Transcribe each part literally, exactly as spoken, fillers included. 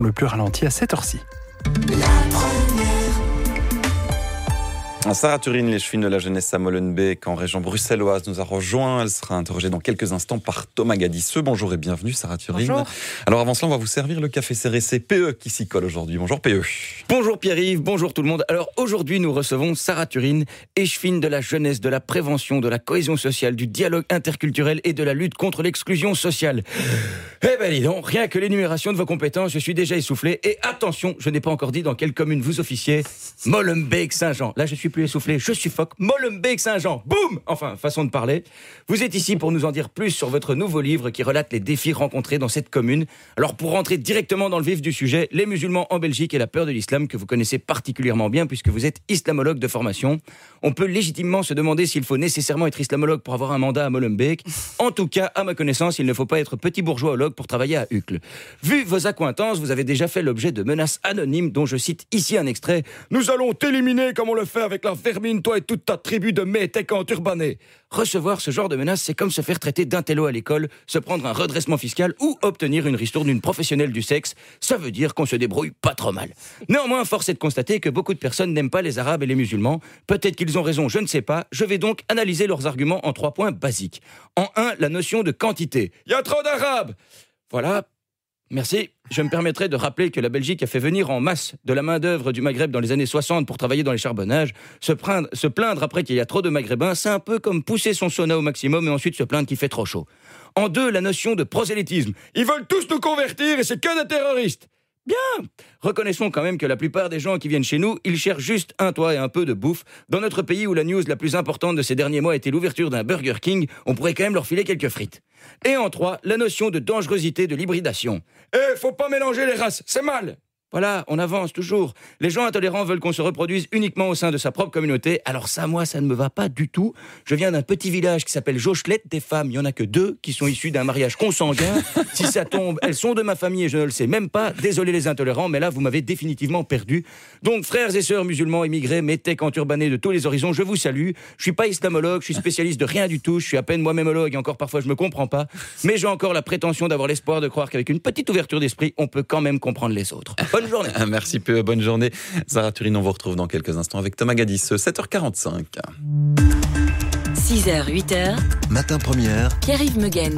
Le plus ralenti à cette heure-ci. Sarah Turin, l'échevine de la jeunesse à Molenbeek, en région bruxelloise, nous a rejoint. Elle sera interrogée dans quelques instants par Thomas Gadisseux. Bonjour et bienvenue, Sarah Turin. Bonjour. Alors avant cela, on va vous servir le café C R C P E qui s'y colle aujourd'hui. Bonjour P E. Bonjour Pierre-Yves, bonjour tout le monde. Alors aujourd'hui, nous recevons Sarah Turin, échevine de la jeunesse, de la prévention, de la cohésion sociale, du dialogue interculturel et de la lutte contre l'exclusion sociale. Eh ben dis donc, rien que l'énumération de vos compétences, je suis déjà essoufflé. Et attention, je n'ai pas encore dit dans quelle commune vous officiez. Molenbeek-Saint-Jean. Là, je suis plus essoufflé, je suffoque. Molenbeek-Saint-Jean, boum. Enfin, façon de parler. Vous êtes ici pour nous en dire plus sur votre nouveau livre qui relate les défis rencontrés dans cette commune. Alors pour rentrer directement dans le vif du sujet, les musulmans en Belgique et la peur de l'islam que vous connaissez particulièrement bien puisque vous êtes islamologue de formation. On peut légitimement se demander s'il faut nécessairement être islamologue pour avoir un mandat à Molenbeek. En tout cas, à ma connaissance, il ne faut pas être petit bourgeoisologue pour travailler à Uccle. Vu vos accointances, vous avez déjà fait l'objet de menaces anonymes dont je cite ici un extrait. « Nous allons t'éliminer comme on le fait avec la vermine, toi et toute ta tribu de métèques enturbanés. » Recevoir ce genre de menaces, c'est comme se faire traiter d'intello à l'école, se prendre un redressement fiscal ou obtenir une ristourne d'une professionnelle du sexe. Ça veut dire qu'on se débrouille pas trop mal. Néanmoins, force est de constater que beaucoup de personnes n'aiment pas les Arabes et les musulmans. Peut-être qu'ils ont raison, je ne sais pas. Je vais donc analyser leurs arguments en trois points basiques. En un, la notion de quantité. Il y a trop d'Arabes. Voilà. Merci. Je me permettrai de rappeler que la Belgique a fait venir en masse de la main-d'œuvre du Maghreb dans les années soixante pour travailler dans les charbonnages. Se plaindre, se plaindre après qu'il y a trop de Maghrébins, c'est un peu comme pousser son sauna au maximum et ensuite se plaindre qu'il fait trop chaud. En deux, la notion de prosélytisme. Ils veulent tous nous convertir et c'est que des terroristes. Bien. Reconnaissons quand même que la plupart des gens qui viennent chez nous, ils cherchent juste un toit et un peu de bouffe. Dans notre pays où la news la plus importante de ces derniers mois était l'ouverture d'un Burger King, on pourrait quand même leur filer quelques frites. Et en trois, la notion de dangerosité de l'hybridation. Eh, faut pas mélanger les races, c'est mal. Voilà, on avance toujours. Les gens intolérants veulent qu'on se reproduise uniquement au sein de sa propre communauté. Alors ça, moi, ça ne me va pas du tout. Je viens d'un petit village qui s'appelle Jauchelette des femmes. Il n'y en a que deux qui sont issues d'un mariage consanguin. Si ça tombe, elles sont de ma famille et je ne le sais même pas. Désolé les intolérants, mais là, vous m'avez définitivement perdu. Donc, frères et sœurs musulmans immigrés, métèques enturbanés de tous les horizons, je vous salue. Je suis pas islamologue, je suis spécialiste de rien du tout. Je suis à peine moi-mêmeologue et encore parfois je me comprends pas. Mais j'ai encore la prétention d'avoir l'espoir de croire qu'avec une petite ouverture d'esprit, on peut quand même comprendre les autres. Bonne journée. Merci P E, bonne journée. Sarah Turin, on vous retrouve dans quelques instants avec Thomas Gadisseux, sept heures quarante-cinq. six heures, huit heures. Matin première. Pierre-Yves Megens.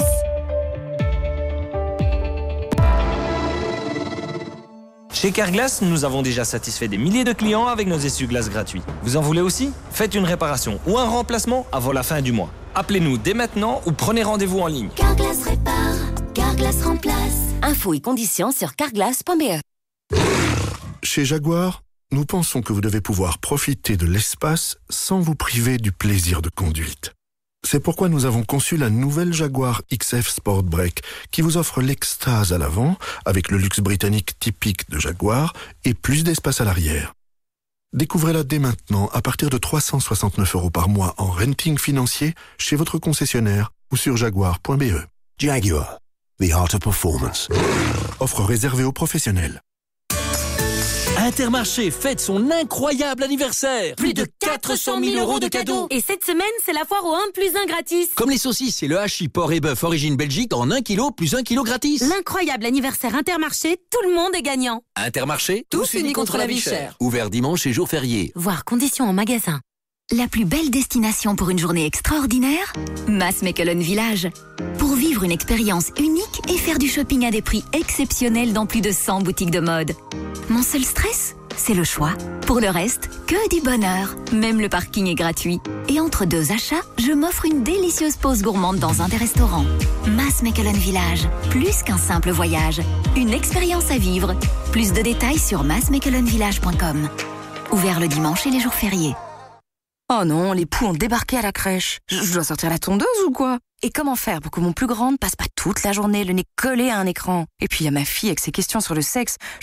Chez Carglass, nous avons déjà satisfait des milliers de clients avec nos essuie-glaces gratuits. Vous en voulez aussi ? Faites une réparation ou un remplacement avant la fin du mois. Appelez-nous dès maintenant ou prenez rendez-vous en ligne. Carglass répare, Carglass remplace. Infos et conditions sur carglass point b e. Chez Jaguar, nous pensons que vous devez pouvoir profiter de l'espace sans vous priver du plaisir de conduite. C'est pourquoi nous avons conçu la nouvelle Jaguar X F Sport Break qui vous offre l'extase à l'avant avec le luxe britannique typique de Jaguar et plus d'espace à l'arrière. Découvrez-la dès maintenant à partir de trois cent soixante-neuf euros par mois en renting financier chez votre concessionnaire ou sur jaguar point b e. Jaguar, the art of performance. Offre réservée aux professionnels. Intermarché fête son incroyable anniversaire. Plus de quatre cent mille euros de cadeaux. Et cette semaine, c'est la foire au un plus un gratis. Comme les saucisses et le hachis porc et bœuf origine Belgique en un kilo plus un kilo gratis. L'incroyable anniversaire Intermarché, tout le monde est gagnant. Intermarché, tous, tous unis contre, contre la vie chère. Ouvert dimanche et jours fériés. Voir conditions en magasin. La plus belle destination pour une journée extraordinaire ? Maasmechelen Village. Pour vivre une expérience unique et faire du shopping à des prix exceptionnels dans plus de cent boutiques de mode. Mon seul stress ? C'est le choix. Pour le reste, que du bonheur. Même le parking est gratuit. Et entre deux achats, je m'offre une délicieuse pause gourmande dans un des restaurants. Maasmechelen Village. Plus qu'un simple voyage. Une expérience à vivre. Plus de détails sur maasmechelen village point com. Ouvert le dimanche et les jours fériés. Oh non, les poux ont débarqué à la crèche. Je dois sortir la tondeuse ou quoi ? Et comment faire pour que mon plus grand ne passe pas toute la journée le nez collé à un écran ? Et puis il y a ma fille avec ses questions sur le sexe.